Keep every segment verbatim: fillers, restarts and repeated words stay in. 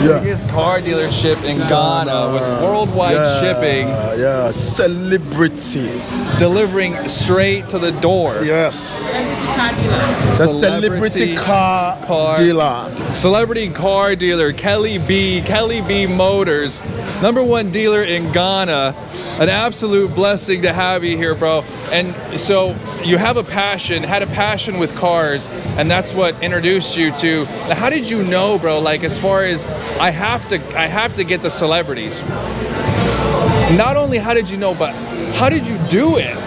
Yeah. biggest car dealership in Ghana with worldwide yeah, shipping, Yeah, celebrities. delivering straight to the door. Yes. The celebrity car, car dealer. Celebrity car dealer Kelly B, Kelly B Motors, number one dealer in Ghana. An absolute blessing to have you here, bro. And so you have a passion, had a passion with cars, and that's what introduced you to. Now, how did you know, bro? Like, as far as I have to, I have to get the celebrities. Not only how did you know, but how did you do it?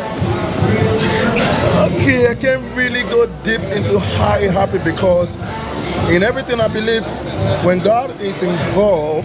Okay, I can't really go deep into how it happened because in everything I believe, when God is involved,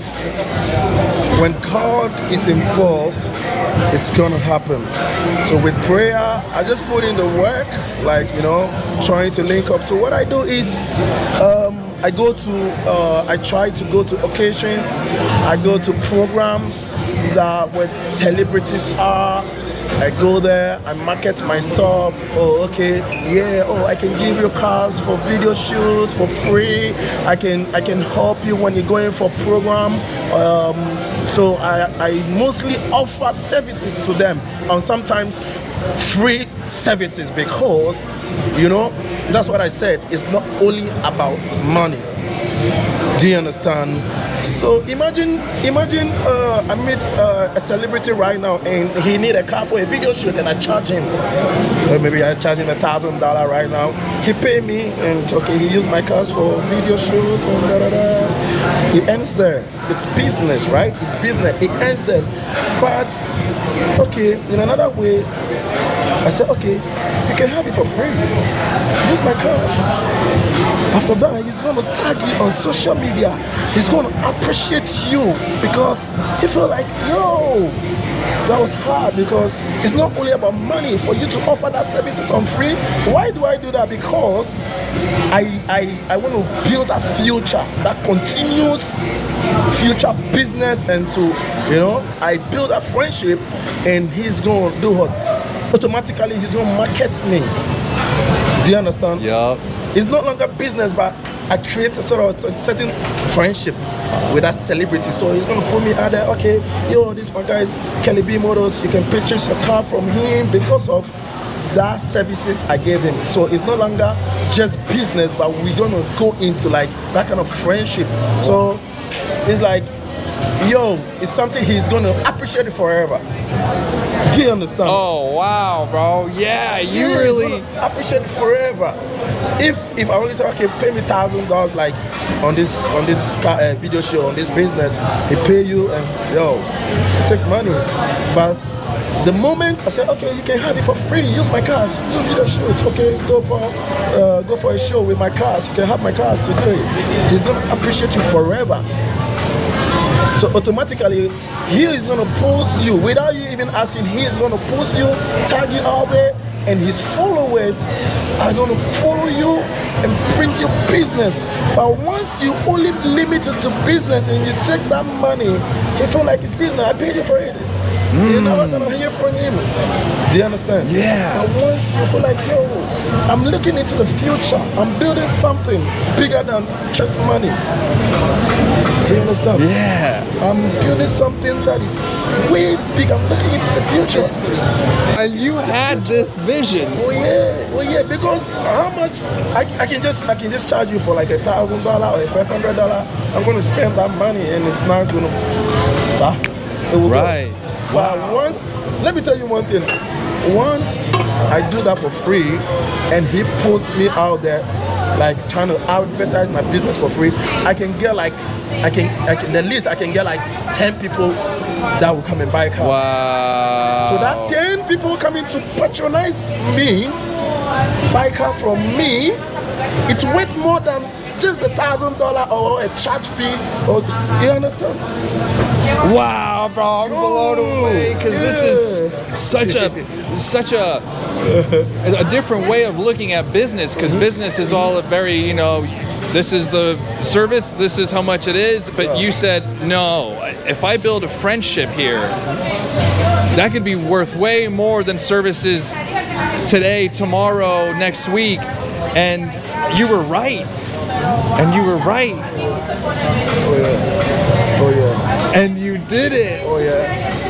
when God is involved, it's gonna happen. So with prayer, I just put in the work, like, you know, trying to link up. So what I do is, um, I go to, uh, I try to go to occasions, I go to programs that where celebrities are. I go there, I market myself. Oh, okay, yeah. Oh, I can give you cars for video shoots for free. I can, I can help you when you're going for program. Um, so I, I mostly offer services to them, and sometimes free services because, you know, that's what I said. It's not only about money. Do you understand? So imagine, imagine uh, I meet uh, a celebrity right now and he need a car for a video shoot and I charge him. Or maybe I charge him a thousand dollar right now. He pay me and okay, he use my cars for video shoots and da da da. It ends there. It's business, right? It's business. It ends there. But okay, in another way, I said okay, you can have it for free. Use my cars. After that, he's going to tag you on social media. He's going to appreciate you because he feel like, yo, that was hard because it's not only about money for you to offer that services on free. Why do I do that? Because I I, I want to build a future, that continuous future business, and to, you know, I build a friendship and he's going to do what? Automatically, he's going to market me. Do you understand? Yeah. It's no longer business, but I create a sort of a certain friendship with that celebrity. So he's gonna put me out there. Okay, yo, this my guy's Kelly B Motors. You can purchase your car from him because of that services I gave him. So it's no longer just business, but we're gonna go into like that kind of friendship. So it's like, yo, it's something he's gonna appreciate it forever. Do you understand? Oh wow, bro! Yeah, you yeah, really appreciate it forever. If if I only say okay, pay me thousand dollars like on this on this car, uh, video show on this business, he pay you and yo, you take money. But the moment I say okay, you can have it for free, use my cars, do video shoots. Okay, go for uh, go for a show with my cars. You can have my cars today. He's gonna appreciate you forever. So automatically, he is going to post you without you even asking. He is going to post you, tag you out there, and his followers are going to follow you and bring you business. But once you only limit it to business and you take that money, you feel like it's business. I paid you for it. Mm. You're never going to hear from him. Do you understand? Yeah. But once you feel like, yo, I'm looking into the future. I'm building something bigger than just money. Do you understand? Yeah. I'm building something that is way big. I'm looking into the future. And you had this vision. Oh yeah, oh yeah. Because how much I, I can just I can just charge you for like a thousand dollar or a five hundred dollar. I'm going to spend that money and it's not going to. Ah, it will right. Go. But wow. Once, let me tell you one thing. Once I do that for free, and he posts me out there, like trying to advertise my business for free, I can get like. I can, I can, the least I can get like ten people that will come and buy cars. Wow. So that ten people coming to patronize me, buy car from me, it's worth more than just a thousand dollar or a chat fee. Or you understand? Wow, bro, I'm blown away because yeah. This is such a, such a, a different way of looking at business. Because mm-hmm. business is all a very, you know. This is the service, this is how much it is, but you said, no, if I build a friendship here, that could be worth way more than services today, tomorrow, next week, and you were right, and you were right. And you did it. Oh yeah.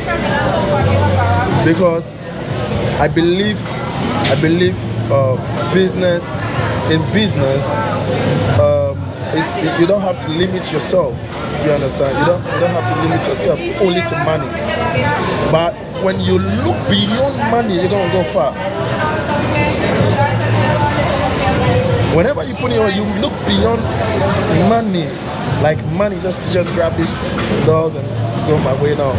Because I believe, I believe uh, business, in business, um, is, you don't have to limit yourself. Do you understand? You don't, you don't have to limit yourself only to money. But when you look beyond money, you're gonna go far. Whenever you put in your, you look beyond money. Like money, just just grab these doors and go my way now.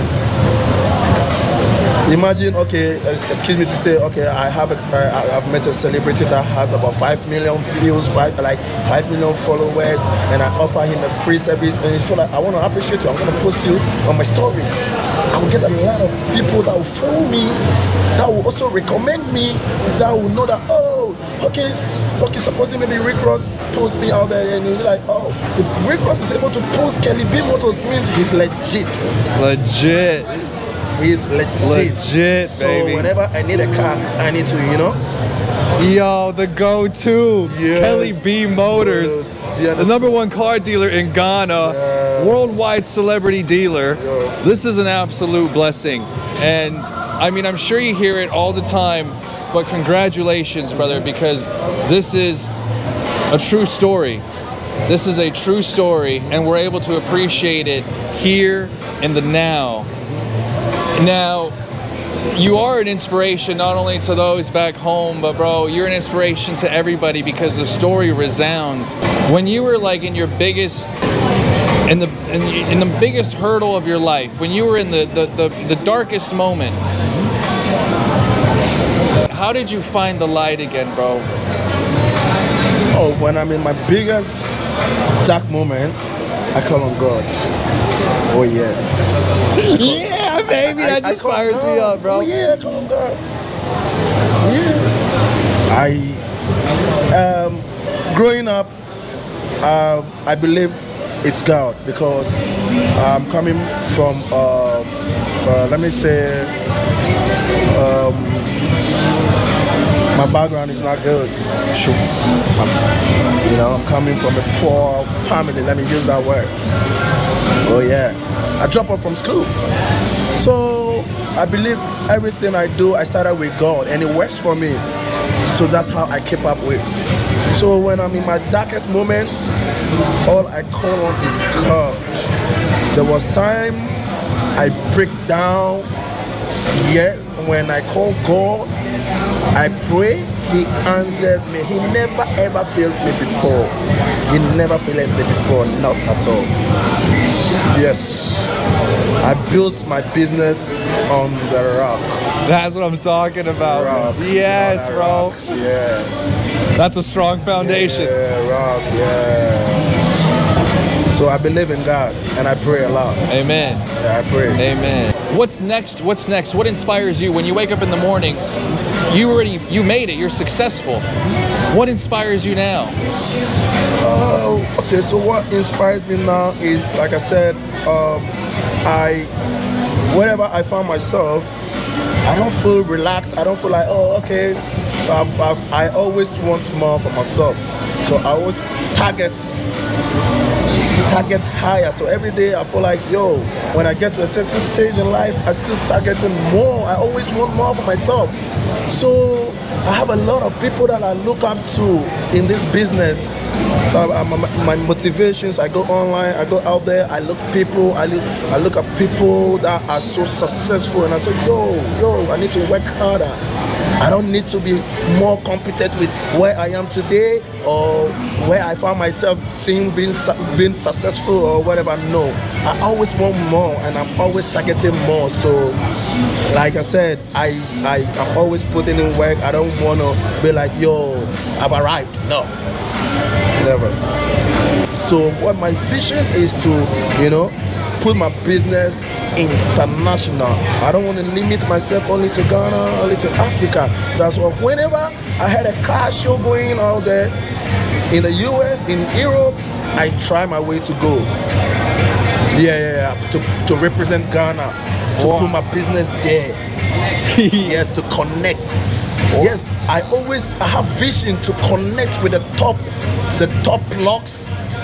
Imagine, okay, excuse me to say, okay, I have a, I, I've met a celebrity that has about five million views, five like five million followers, and I offer him a free service, and you feel like I want to appreciate you. I'm gonna post you on my stories. I will get a lot of people that will follow me, that will also recommend me, that will know that oh. Okay, okay. Supposing maybe Rick Ross post me out there, and you'll be like, oh, if Rick Ross is able to post Kelly B Motors, means he's legit. Legit. He's legit. Legit, so baby. So whenever I need a car, I need to, you know. Yo, the go-to, yes. Kelly B Motors, yes. The number one car dealer in Ghana, yeah. Worldwide celebrity dealer. Yeah. This is an absolute blessing, and I mean, I'm sure you hear it all the time. But congratulations, brother, because this is a true story. This is a true story, and we're able to appreciate it here in the now. Now, you are an inspiration not only to those back home, but bro, you're an inspiration to everybody because the story resounds. When you were like in your biggest, in the in, in the biggest hurdle of your life, when you were in the the, the, the darkest moment, how did you find the light again, bro? Oh, when I'm in my biggest dark moment, I call on God. Oh yeah. Yeah, baby, that just fires me up, bro. Oh yeah, I call on God. Yeah. I, um, growing up, uh, I believe it's God because I'm coming from, uh, uh, let me say, um, my background is not good. Sure. I'm, you know, I'm coming from a poor family. Let me use that word. Oh yeah. I dropped out from school. So I believe everything I do, I started with God, and it works for me. So that's how I keep up with. So when I'm in my darkest moment, all I call on is God. There was time I break down, yet when I call God, I pray, He answered me. He never ever failed me before. He never failed me before, not at all. Yes, I built my business on the rock. That's what I'm talking about. Rock. Yes, bro. Rock. Yeah. That's a strong foundation. Yeah, rock, yeah. So I believe in God, and I pray a lot. Amen. Yeah, I pray. Amen. What's next? What's next? What inspires you when you wake up in the morning? You already, you made it. You're successful. What inspires you now? Uh, okay, so what inspires me now is, like I said, um, I, whenever I find myself, I don't feel relaxed. I don't feel like, oh, okay. I've, I've, I always want more for myself. So I always target, target higher. So every day I feel like, yo, when I get to a certain stage in life, I still targeting more. I always want more for myself. So I have a lot of people that I look up to in this business. Uh, my, my motivations, I go online, I go out there, I look people, I look, I look at people that are so successful, and I say, yo, yo, I need to work harder. I don't need to be more competent with where I am today or where I found myself seeing being being successful or whatever. No, I always want more, and I'm always targeting more. So, like I said, I I am always putting in work. I don't want to be like, yo, I've arrived. No, never. So, what my vision is to, you know, put my business international. I don't want to limit myself only to Ghana, only to Africa. That's why whenever I had a car show going out there in the U S, in Europe, I try my way to go. Yeah, yeah, yeah. To, to represent Ghana, to wow. put my business there. Yes, to connect. Oh. Yes, I always I have vision to connect with the top, the top blocks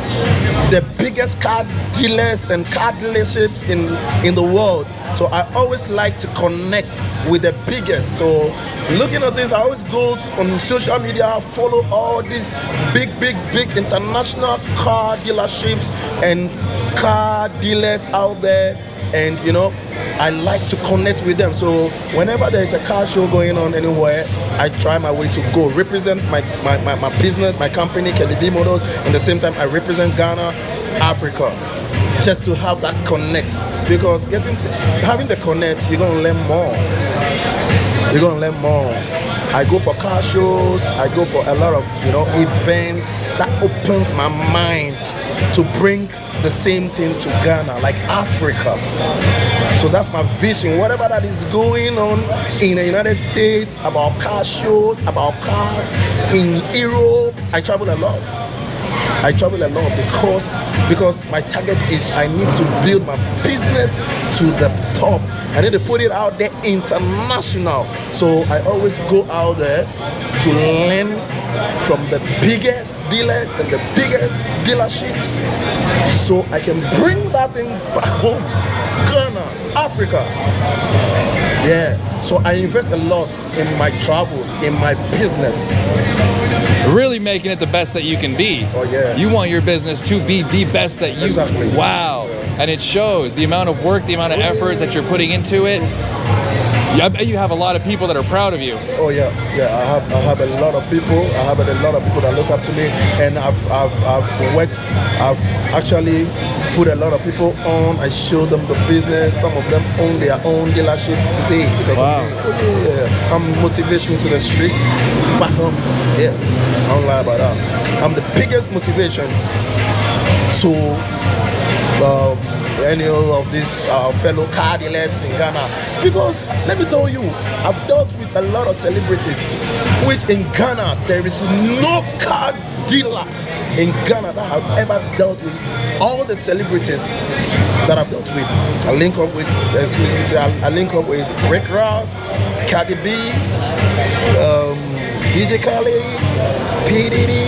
the biggest car dealers and car dealerships in in the world. So I always like to connect with the biggest. So looking at this, I always go on social media, follow all these big, big, big international car dealerships and car dealers out there, and you know, I like to connect with them. So whenever there is a car show going on anywhere, I try my way to go represent my, my, my, my business, my company, Kelly B Motors, and at the same time I represent Ghana, Africa, just to have that connect. Because getting having the connect, you're gonna learn more. You're gonna learn more. I go for car shows, I go for a lot of, you know, events that opens my mind to bring the same thing to Ghana, like Africa. So that's my vision. Whatever that is going on in the United States about car shows, about cars in Europe, I travel a lot. I travel a lot because because my target is I need to build my business to the top. I need to put it out there international. So I always go out there to learn from the biggest dealers and the biggest dealerships, so I can bring that thing back home, Ghana, Africa. Yeah. So I invest a lot in my travels, in my business. Really making it the best that you can be. Oh yeah. You want your business to be the best that you. Exactly. Wow. And it shows the amount of work, the amount of effort that you're putting into it. I bet you have a lot of people that are proud of you. Oh yeah, yeah. I have I have a lot of people. I have a lot of people that look up to me, and I've I've I've worked. I've actually put a lot of people on. I show them the business. Some of them own their own dealership today because wow. of me. Oh, yeah. I'm motivation to the street. Back home. Yeah, I don't lie about that. I'm the biggest motivation to. Um, any of these uh, fellow car dealers in Ghana, because let me tell you, I've dealt with a lot of celebrities, which in Ghana there is no car dealer in Ghana that I've ever dealt with. All the celebrities that I've dealt with, I link up with, excuse me, I, I link up with Rick Ross, Cardi B, um, D J Khaled, P Diddy,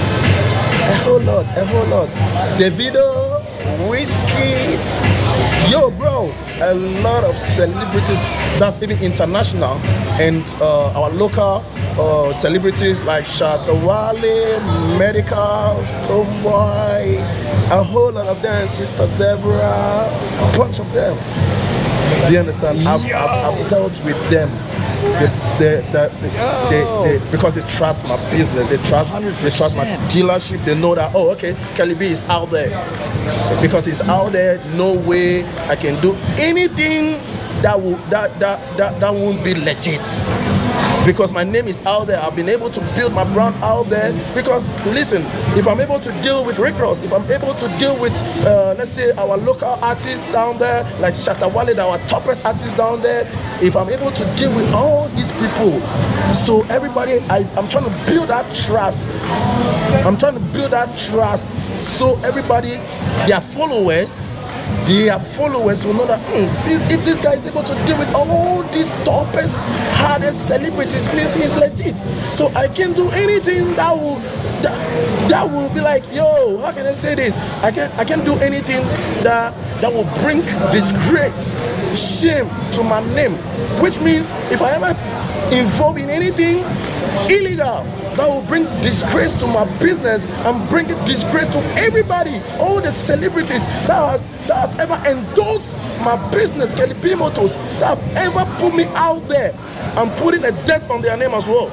a whole lot, a whole lot, Davido, Whiskey, yo bro, a lot of celebrities that's even international, and uh, our local uh, celebrities like Shatta Wale, Medical, Stonebwoy, a whole lot of them, Sister Deborah, a bunch of them. Do you understand? I've, I've, I've dealt with them. They, they, they, they, they, because they trust my business, they trust they trust my dealership. They know that, oh, okay, Kelly B is out there. Because he's out there, no way I can do anything that will that that that, that won't be legit. Because my name is out there, I've been able to build my brand out there. Because listen, if I'm able to deal with Rick Ross, if I'm able to deal with uh, let's say our local artists down there, like Shatta Wale, our toppest artists down there, if I'm able to deal with all these people, so everybody, I, I'm trying to build that trust. I'm trying to build that trust, so everybody, their followers, their followers will know that mm, see, if this guy is able to deal with all these toppest, hardest celebrities, means he's legit. So I can do anything that will that, that will be like, yo, how can I say this? I can I can do anything that that will bring disgrace, shame to my name. Which means if I ever involve in anything illegal that will bring disgrace to my business and bring disgrace to everybody, all the celebrities that has that has ever endorsed my business, Kelly B Motors, that have ever put me out there, I'm putting a debt on their name as well.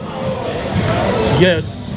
Yes.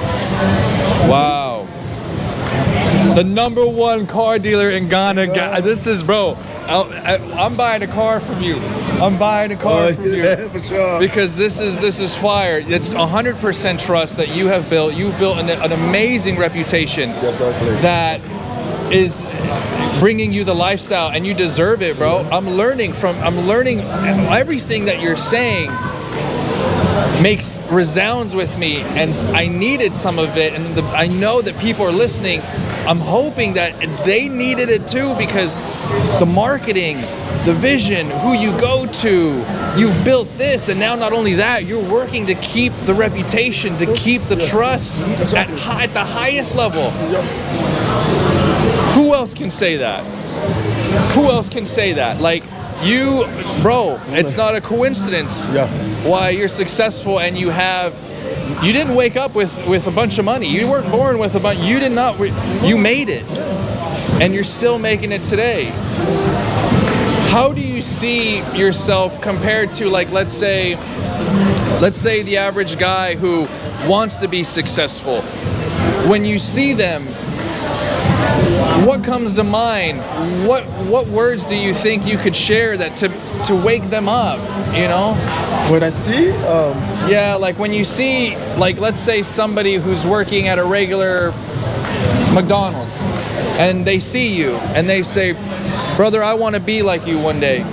Wow. The number one car dealer in Ghana. Yeah. This is, bro, I, I, I'm buying a car from you. I'm buying a car Oh, from yeah, you. for sure. Because this is this is fire. It's one hundred percent trust that you have built. You've built an, an amazing reputation Yes, exactly. that is bringing you the lifestyle, and you deserve it, bro. I'm learning from, I'm learning everything that you're saying makes resounds with me, and I needed some of it, and the, I know that people are listening I'm hoping that they needed it too, because the marketing, the vision, who you go to, you've built this, and now not only that, you're working to keep the reputation, to keep the Yeah. trust Exactly. at, hi- at the highest level. Yeah. Who else can say that? Who else can say that? Like, you, bro, it's not a coincidence Yeah. why you're successful and you have, you didn't wake up with, with a bunch of money. You weren't born with a bunch, you did not, re- you made it. And you're still making it today. How do you see yourself compared to, like, let's say, let's say the average guy who wants to be successful? When you see them, what comes to mind? What what words do you think you could share that to to wake them up? You know? When I see, um, Yeah, like when you see, like, let's say somebody who's working at a regular McDonald's, and they see you and they say, "Brother, I want to be like you one day."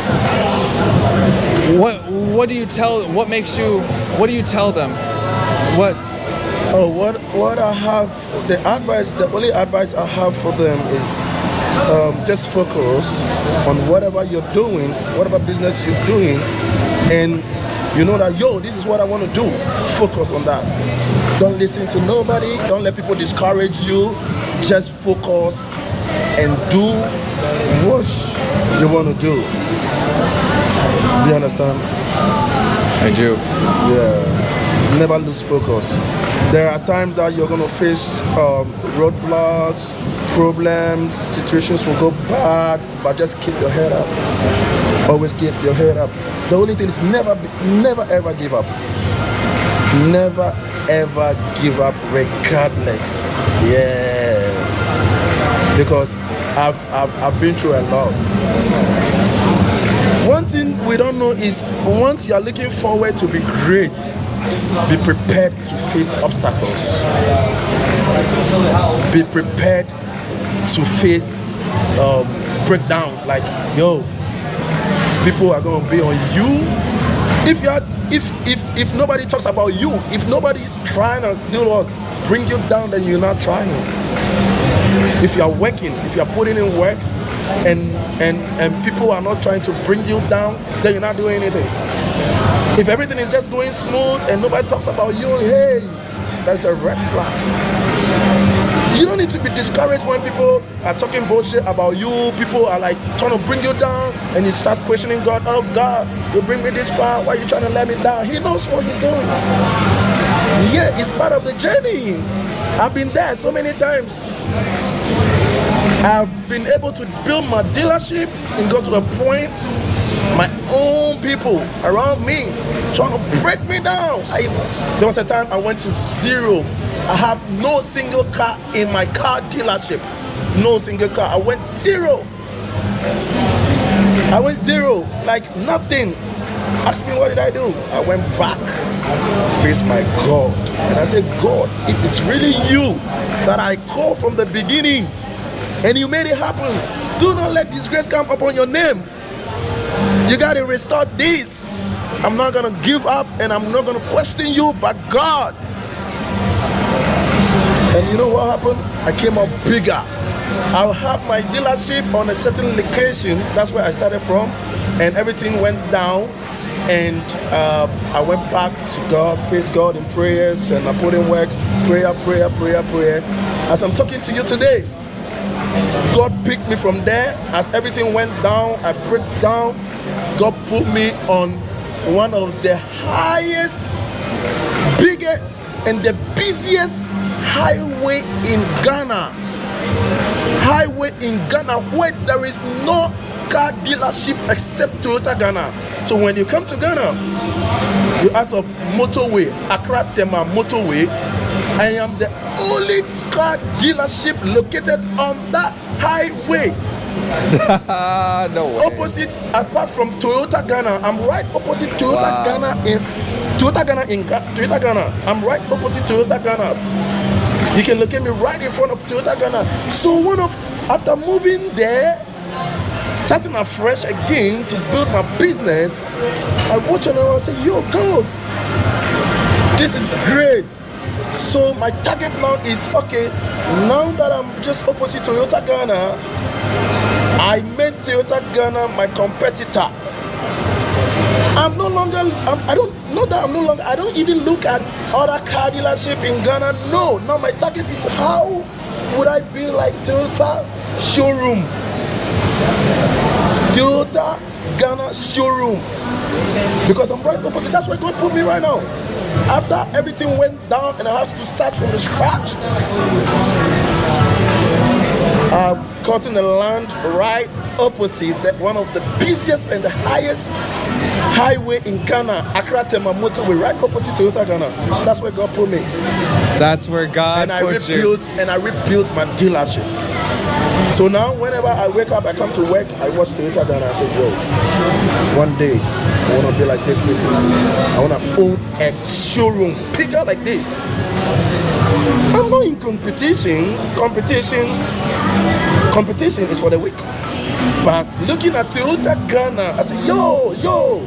What what do you tell? What makes you? What do you tell them? What? oh, what what I have, the advice, the only advice I have for them is um, just focus on whatever you're doing, whatever business you're doing, and you know that, yo, this is what I want to do. Focus on that. Don't listen to nobody. Don't let people discourage you. Just focus and do what you want to do. Do you understand? I do. Yeah. Never lose focus. There are times that you're going to face um, roadblocks, problems, situations will go bad, but just keep your head up. Always keep your head up. The only thing is never, never ever give up. Never ever give up regardless. Yeah. Because I've, I've, I've been through a lot. One thing we don't know is once you're looking forward to be great, be prepared to face obstacles. Be prepared to face um, breakdowns. Like, yo, people are gonna be on you. If you are, if if if nobody talks about you, if nobody is trying to do what bring you down, then you're not trying. If you are working, if you are putting in work, and and and people are not trying to bring you down, then you're not doing anything. If everything is just going smooth and nobody talks about you, hey, that's a red flag. You don't need to be discouraged when people are talking bullshit about you. People are like trying to bring you down, and you start questioning God. Oh God, you bring me this far. Why are you trying to let me down? He knows what he's doing. Yeah, it's part of the journey. I've been there so many times. I've been able to build my dealership and go to a point, my own people around me trying to break me down. I, there was a time I went to zero. I have no single car in my car dealership. No single car. I went zero. I went zero, like nothing. Ask me what did I do? I went back, faced my God. And I said, God, if it's really you that I called from the beginning and you made it happen, do not let disgrace come upon your name. You gotta restore this. I'm not gonna give up and I'm not gonna question you, but God. And you know what happened? I came up bigger. I'll have my dealership on a certain location. That's where I started from. And everything went down. And uh, I went back to God, faced God in prayers, and I put in work, prayer, prayer, prayer, prayer. As I'm talking to you today, God picked me from there. As everything went down, I broke down. God put me on one of the highest, biggest, and the busiest highway in Ghana. Highway in Ghana where there is no car dealership except Toyota Ghana. So when you come to Ghana, you ask of motorway, Accra Tema motorway. I am the only car dealership located on that highway. No way. Opposite, apart from Toyota Ghana, I'm right opposite Toyota Wow. Ghana in Toyota Ghana in Ga- Toyota Ghana. I'm right opposite Toyota Ghana. You can look at me right in front of Toyota Ghana. So one of after moving there, starting afresh again to build my business, I watch and I say, yo, God, this is great. So my target now is, okay, now that I'm just opposite Toyota Ghana, I made Toyota Ghana my competitor. I'm no longer, I'm, I don't, not that I'm no longer, I don't even look at other car dealership in Ghana. No, now my target is how would I be like Toyota showroom. Toyota Ghana showroom. Because I'm right opposite, that's where God put me right now. After everything went down and I have to start from the scratch, I've gotten a land right opposite that one of the busiest and the highest highway in Ghana, Accra Tema Motorway, right opposite Toyota Ghana. That's where God put me. That's where God and I put rebuilt you. and I rebuilt my dealership. So now whenever I wake up, I come to work, I watch Toyota Ghana, I say, yo, one day I wanna be like this people. I wanna own a showroom bigger like this. I'm not in competition. Competition, competition is for the weak. But looking at Toyota Ghana, I say, yo, yo,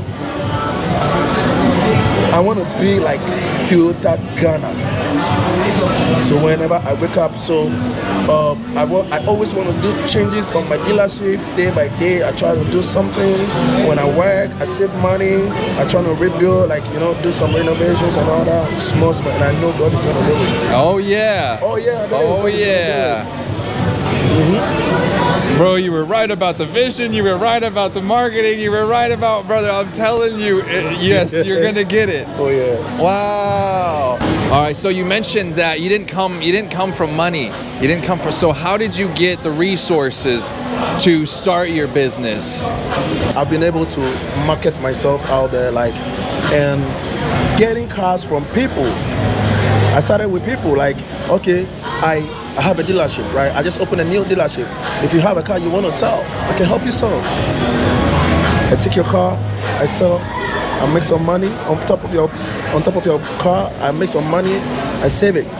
I want to be like Toyota Ghana. So whenever I wake up, so uh, I, want, I always want to do changes on my dealership day by day. I try to do something. When I work, I save money. I try to rebuild, like, you know, do some renovations and all that. Small, small, and I know God is going to do it. Oh, yeah. Oh, yeah. Oh, yeah. Mm-hmm. Bro, you were right about the vision. You were right about the marketing. You were right about, brother, I'm telling you, it, yes, you're going to get it. Oh, yeah. Wow. All right, so you mentioned that you didn't come you didn't come from money. You didn't come from so how did you get the resources to start your business? I've been able to market myself out there, like, and getting cars from people. I started with people, like, okay, I, I have a dealership, right? I just opened a new dealership. If you have a car you want to sell, I can help you sell. I take your car, I sell, I make some money on top of your on top of your car, I make some money, I save it.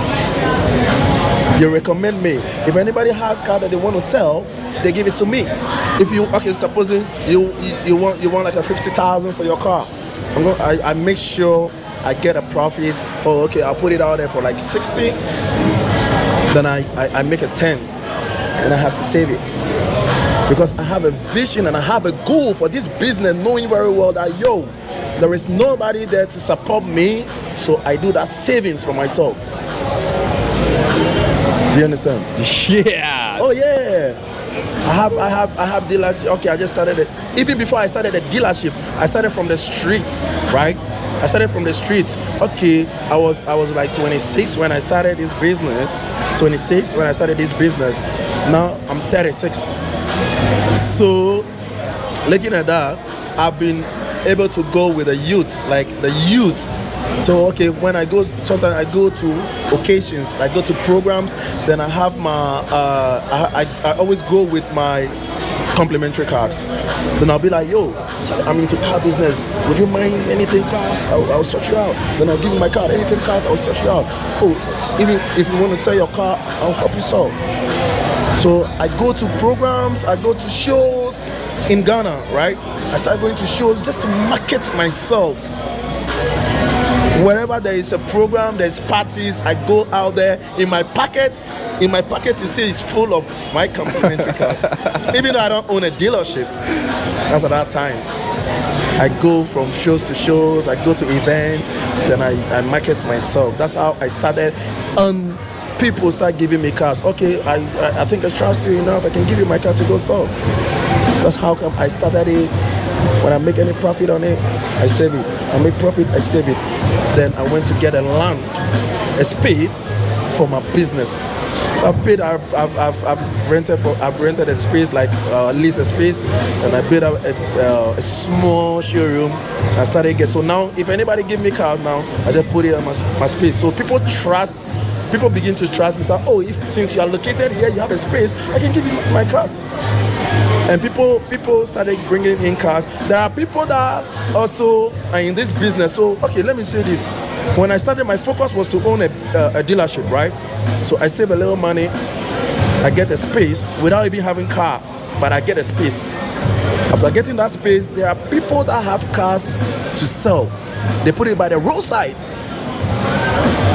You recommend me. If anybody has a car that they want to sell, they give it to me. If you, okay, supposing you you, you want you want like a fifty thousand for your car, I'm going, I, I make sure I get a profit. Oh, okay, I'll put it out there for like sixty. Then I, I, I make a ten, and I have to save it. Because I have a vision and I have a goal for this business, knowing very well that, yo, there is nobody there to support me, so I do that savings for myself. Do you understand? Yeah. Oh yeah. I have, I have, I have dealership. Okay, I just started it. Even before I started the dealership, I started from the streets, right? I started from the streets. Okay, I was, I was like twenty-six when I started this business. twenty-six when I started this business. Now I'm thirty-six. So, looking at that, I've been able to go with the youth, like the youth. So, okay, when I go, sometimes I go to occasions, I go to programs, then I have my, uh, I, I, I always go with my complimentary cars. Then I'll be like, yo, I'm into car business. Would you mind anything cars? I'll, I'll sort you out. Then I'll give you my card. Anything cars, I'll sort you out. Oh, even if you want to sell your car, I'll help you sell. So I go to programs, I go to shows in Ghana, right? I start going to shows just to market myself. Wherever there is a program, there's parties, I go out there. In my pocket, in my pocket, you see, it's full of my complimentary cars. Even though I don't own a dealership, that's at that time. I go from shows to shows, I go to events, then I, I market myself. That's how I started. Um, people start giving me cars. Okay, I, I I think I trust you enough. I can give you my car to go sell. That's how come I started it. When I make any profit on it, I save it. I make profit, I save it. Then I went to get a land, a space for my business. So I paid. I've I've I've, I've rented for. I've rented a space, like uh, lease a space, and I built a, a, a small showroom. I started get. So now, if anybody give me cars now, I just put it on my, my space. So people trust. People begin to trust me. Say, oh, if since you are located here, you have a space, I can give you my cars. And people people started bringing in cars. There are people that also are in this business. So, okay, let me say this. When I started, my focus was to own a, uh, a dealership, right? So I save a little money. I get a space without even having cars, but I get a space. After getting that space, there are people that have cars to sell. They put it by the roadside.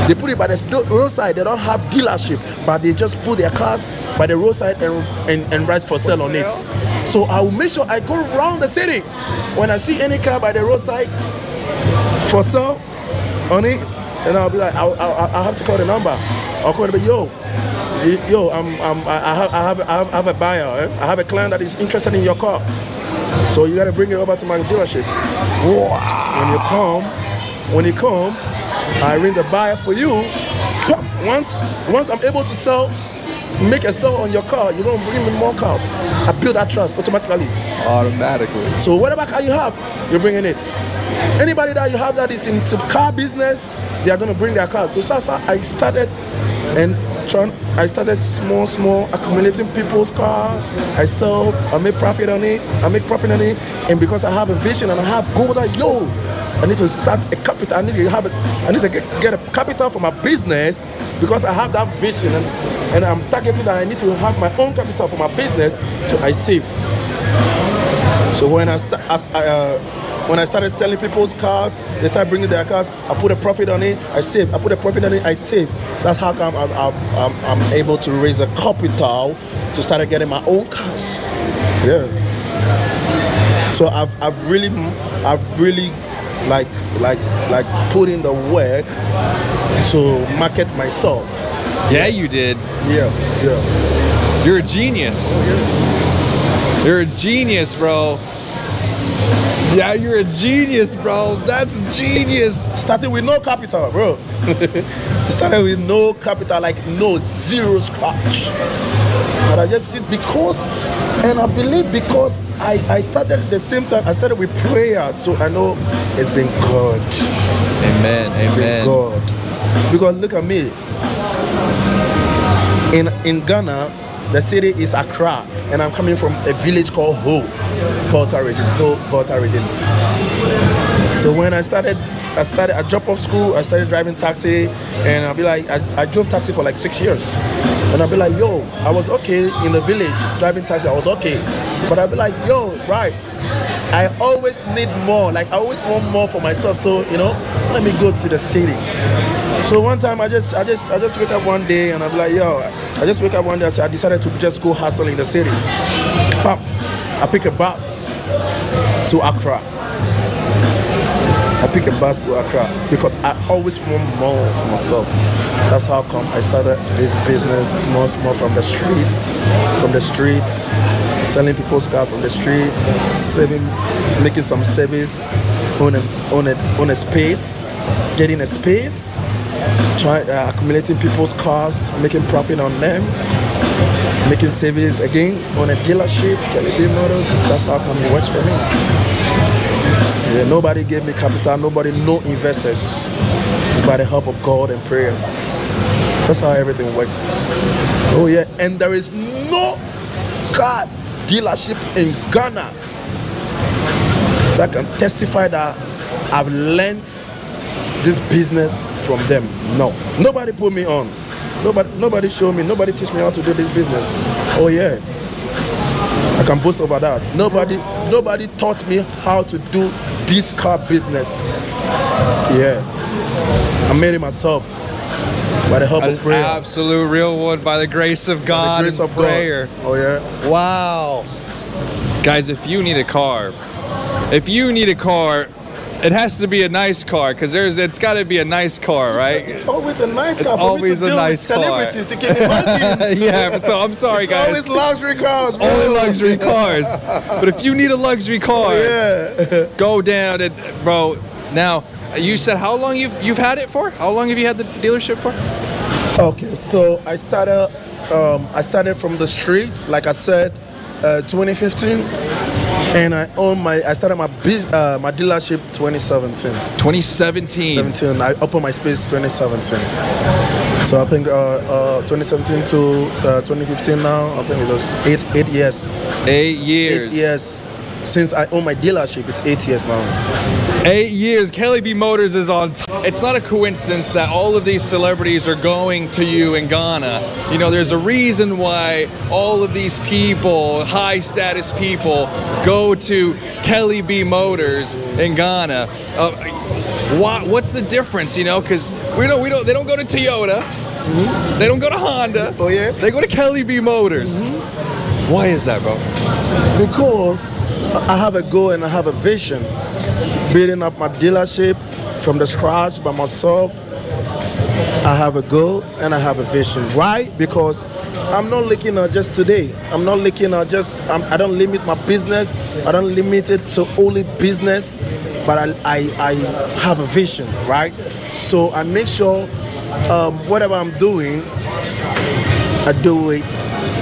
They put it by the roadside. They don't have dealership, but they just put their cars by the roadside and and, and write for sale on it. So I will make sure I go around the city. When I see any car by the roadside for sale on it, and I'll be like, I'll, I'll, I'll have to call the number. I'll call them, yo, yo, I'm, I'm, I have, I have, I have, I have a buyer. Eh? I have a client that is interested in your car. So you gotta bring it over to my dealership. Wow. When you come, when you come, I arrange a buyer for you. Once, once I'm able to sell, make a sale on your car, you're gonna bring me more cars. I build that trust automatically. Automatically. So whatever car you have, you're bringing it. Anybody that you have that is into car business, they are gonna bring their cars. So that's how I started, and trying, I started small, small, accumulating people's cars. I sell, I make profit on it, I make profit on it, and because I have a vision and I have goal that yo, I need to start a capital. I need to have a, I need to get, get a capital for my business because I have that vision, and, and I'm targeting that I need to have my own capital for my business, so I save. So when I start, as I, uh, when I started selling people's cars, they started bringing their cars. I put a profit on it, I save. I put a profit on it, I save. That's how come I'm, I'm, I'm, I'm able to raise a capital to start getting my own cars. Yeah. So I've, I've really, I've really, like, like, like put in the work to market myself. Yeah, you did. Yeah, yeah. You're a genius. You're a genius, bro. Yeah, you're a genius, bro. That's genius. Starting with no capital, bro. Started with no capital, like no, zero scratch. But I just see because, and I believe because I, I started at the same time, I started with prayer, so I know it's been good. Amen, it's amen. Been good. Because look at me. In, in Ghana, the city is Accra, and I'm coming from a village called Ho, Volta region, Ho, Volta region. So when I started, I started, I dropped off school, I started driving taxi, and I'll be like, I, I drove taxi for like six years. And I'll be like, yo, I was okay in the village, driving taxi, I was okay. But I'll be like, yo, right, I always need more, like I always want more for myself, so, you know, let me go to the city. So one time I just I just I just wake up one day and I'm like, yo, I just wake up one day and I decided to just go hustle in the city. Pop, I pick a bus to Accra. I pick a bus to Accra because I always want more for myself. That's how come I started this business, small, small from the streets, from the streets, selling people's cars from the street, saving, making some service, own a, own a, own a space, getting a space, try, uh, accumulating people's cars, making profit on them, making savings again on a dealership, Kelly B Motors. That's how come it works for me. Yeah, nobody gave me capital, nobody, no investors. It's by the help of God and prayer. That's how everything works. Oh yeah, and there is no car dealership in Ghana that can testify that I've learned this business from them. No, nobody put me on. Nobody, nobody showed me. Nobody teach me how to do this business. Oh yeah, I can boast over that. Nobody, nobody taught me how to do this car business. Yeah, I made it myself by the help An of prayer. Absolute real one by the grace of God By the grace and of prayer. God. Oh yeah. Wow. Guys, if you need a car, if you need a car, it has to be a nice car because there's it's got to be a nice car, right? It's, it's always a nice car. It's For always me to a deal nice with celebrities. You can imagine. Yeah, so I'm sorry, it's guys. always luxury cars, bro. Only luxury cars. But if you need a luxury car, Yeah. go down and bro. Now, you said how long you've you've had it for? How long have you had the dealership for? Okay, so I started. Um, I started from the streets, like I said, uh, twenty fifteen, and I own my. I started my biz, uh, my dealership twenty seventeen. twenty seventeen. seventeen. I opened my space twenty seventeen. So I think uh, uh, twenty seventeen to uh, twenty fifteen now. I think it was eight eight years. Eight years. Eight years since I own my dealership. It's eight years now. Eight years. Kelly B Motors is on top. It's not a coincidence that all of these celebrities are going to you in Ghana. You know, there's a reason why all of these people, high status people, go to Kelly B Motors in Ghana. Uh, what, what's the difference? You know, because we don't, we don't, they don't go to Toyota. Mm-hmm. They don't go to Honda. Oh yeah. They go to Kelly B Motors. Mm-hmm. Why is that, bro? Because I have a goal and I have a vision. Building up my dealership from the scratch by myself. I have a goal and I have a vision. Why? Because I'm not looking at just today. I'm not looking at just, I'm, I don't limit my business. I don't limit it to only business, but I, I, I have a vision, right? So I make sure um, whatever I'm doing, I do it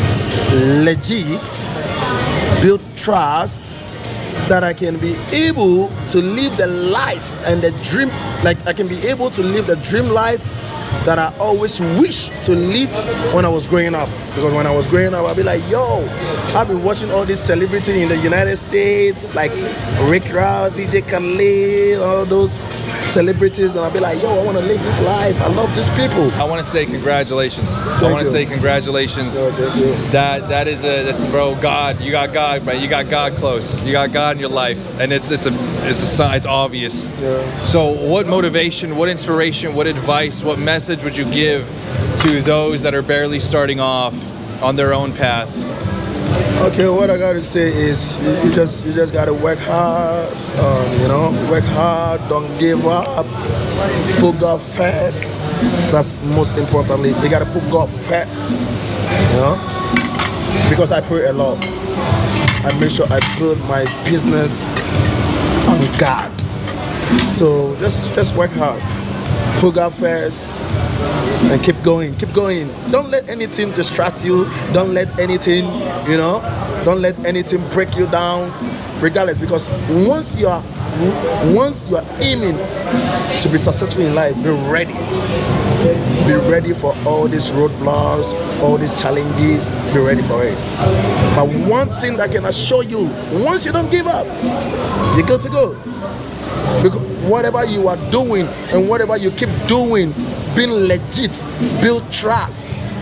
legit, build trust, that I can be able to live the life and the dream, like I can be able to live the dream life that I always wish to live when I was growing up. Because when I was growing up, I'd be like, yo, I've been watching all these celebrities in the United States, like Rick Ross, D J Khaled, all those celebrities, and I'll be like, yo, I want to live this life. I love these people. I want to say congratulations. Thank I want to you. say congratulations. Oh, thank you. That that is a that's bro. God, you got God, man. You got God close. You got God in your life, and it's it's a it's a sign. It's obvious. Yeah. So, what motivation, what inspiration, what advice, what message would you give to those that are barely starting off on their own path? Okay, what I gotta say is you, you just you just gotta work hard, um, you know, work hard, don't give up, put God first. That's most importantly, you gotta put God first, you know, because I pray a lot. I make sure I build my business on God. So just just work hard, put God first, and keep going, keep going. Don't let anything distract you. Don't let anything, you know, don't let anything break you down, regardless. Because once you are, once you are aiming to be successful in life, be ready. Be ready for all these roadblocks, all these challenges. Be ready for it. But one thing that I can assure you, once you don't give up, you're good to go. Because whatever you are doing and whatever you keep doing, being legit, build trust.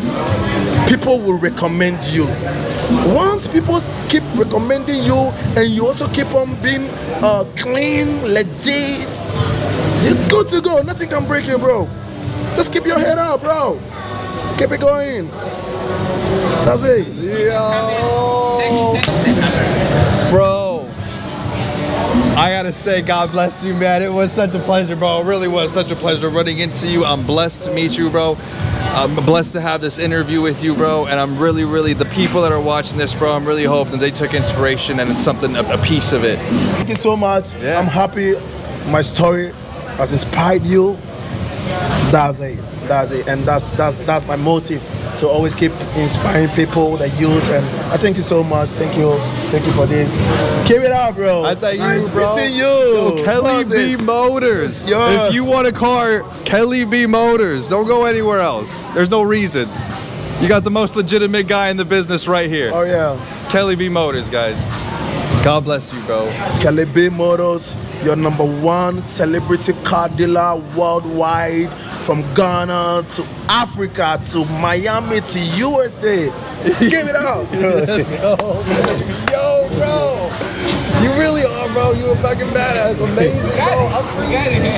People will recommend you. Once people keep recommending you and you also keep on being uh, clean, legit, you're good to go. Nothing can break you, bro. Just keep your head up, bro. Keep it going. That's it. Yo, bro. I gotta say, God bless you, man. It was such a pleasure, bro. It really was such a pleasure running into you. I'm blessed to meet you, bro. I'm blessed to have this interview with you, bro. And I'm really, really, the people that are watching this, bro, I'm really hoping that they took inspiration and it's something, a, a piece of it. Thank you so much. Yeah. I'm happy my story has inspired you. That's it. That's it. And that's that's that's my motive, to always keep inspiring people, the youth. And I thank you so much. Thank you. Thank you for this. Keep it up, bro. I thank nice you, bro. meeting you. Yo, Kelly That's B it. Motors. Yeah. If you want a car, Kelly B Motors. Don't go anywhere else. There's no reason. You got the most legitimate guy in the business right here. Oh yeah. Kelly B Motors, guys. God bless you, bro. Kelly B Motors, your number one celebrity car dealer worldwide, from Ghana to Africa to Miami to U S A. Give it up. Let's go. Yo, bro. You really are, bro. You a fucking badass. Amazing, bro. I'm